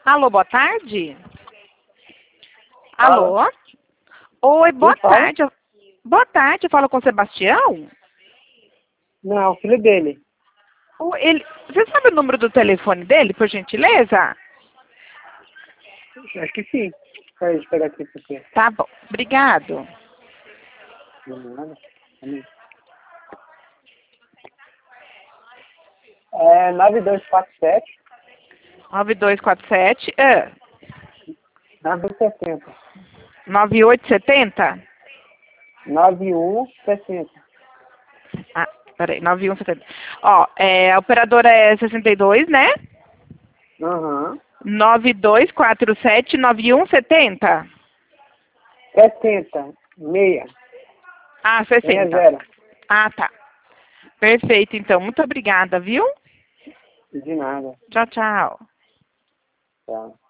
Alô, boa tarde? Alô? Oi, boa tarde. Boa tarde, eu falo com o Sebastião? Não, o filho dele. Você sabe o número do telefone dele, por gentileza? Acho que sim. Peraí, deixa eu pegar aqui pra você. Tá bom, obrigado. Nada. É 9247 9247 960. 9870? 9160. Ah, peraí, 9170. Ó, a operadora é 62, né? Aham. 9247 9170? 70. Meia. Ah, 60. 60. Ah, tá. Perfeito, então. Muito obrigada, viu? De nada. Tchau, tchau. Tá.